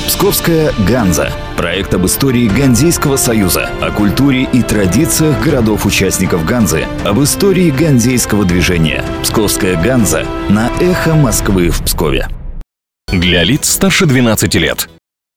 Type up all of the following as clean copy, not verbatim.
Псковская Ганза. Проект об истории Ганзейского союза, о культуре и традициях городов-участников Ганзы, об истории ганзейского движения. Псковская Ганза на Эхо Москвы в Пскове. Для лиц старше 12 лет.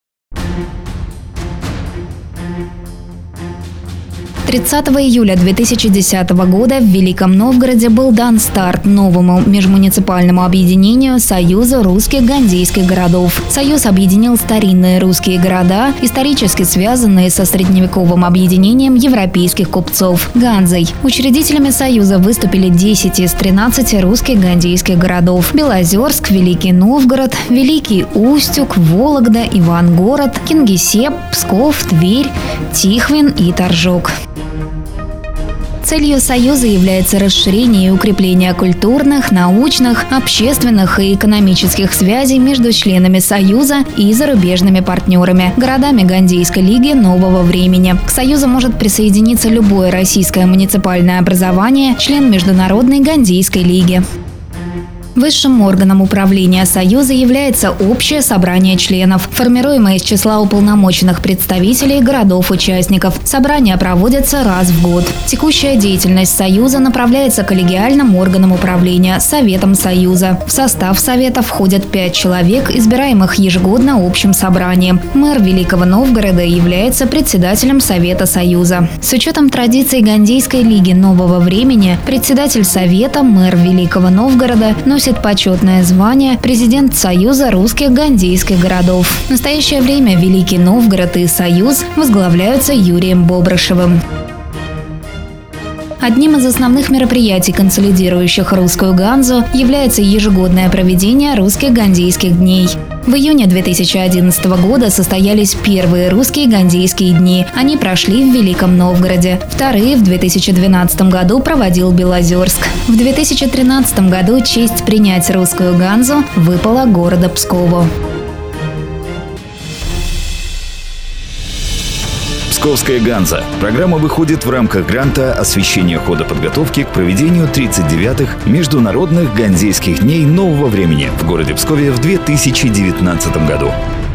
30 июля 2010 года в Великом Новгороде был дан старт новому межмуниципальному объединению Союза русских ганзейских городов. Союз объединил старинные русские города, исторически связанные со средневековым объединением европейских купцов – Ганзой. Учредителями Союза выступили 10 из 13 русских ганзейских городов – Белозерск, Великий Новгород, Великий Устюг, Вологда, Ивангород, Кингисепп, Псков, Тверь, Тихвин и Торжок. Целью Союза является расширение и укрепление культурных, научных, общественных и экономических связей между членами Союза и зарубежными партнерами, городами Ганзейской лиги нового времени. К Союзу может присоединиться любое российское муниципальное образование, член Международной Ганзейской лиги. Высшим органом управления Союза является общее собрание членов, формируемое из числа уполномоченных представителей городов-участников. Собрания проводятся раз в год. Текущая деятельность Союза направляется коллегиальным органом управления – Советом Союза. В состав Совета входят 5 человек, избираемых ежегодно общим собранием. Мэр Великого Новгорода является председателем Совета Союза. С учетом традиций Ганзейской лиги нового времени, председатель Совета, мэр Великого Новгорода носит почетное звание президент Союза русских ганзейских городов. В настоящее время Великий Новгород и Союз возглавляются Юрием Бобрышевым. Одним из основных мероприятий, консолидирующих русскую Ганзу, является ежегодное проведение русских ганзейских дней. В июне 2011 года состоялись первые русские ганзейские дни. Они прошли в Великом Новгороде. Вторые в 2012 году проводил Белозерск. В 2013 году честь принять русскую Ганзу выпала городу Пскову. Псковская Ганза. Программа выходит в рамках гранта «Освещение хода подготовки к проведению 39-х Международных Ганзейских дней нового времени» в городе Пскове в 2019 году.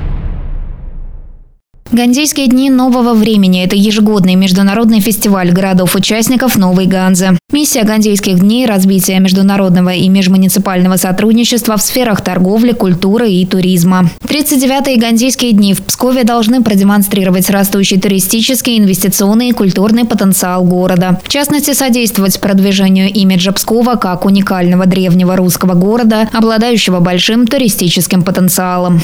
Ганзейские дни нового времени – это ежегодный международный фестиваль городов-участников Новой Ганзы. Миссия Ганзейских дней – развитие международного и межмуниципального сотрудничества в сферах торговли, культуры и туризма. 39-е Ганзейские дни в Пскове должны продемонстрировать растущий туристический, инвестиционный и культурный потенциал города. В частности, содействовать продвижению имиджа Пскова как уникального древнего русского города, обладающего большим туристическим потенциалом.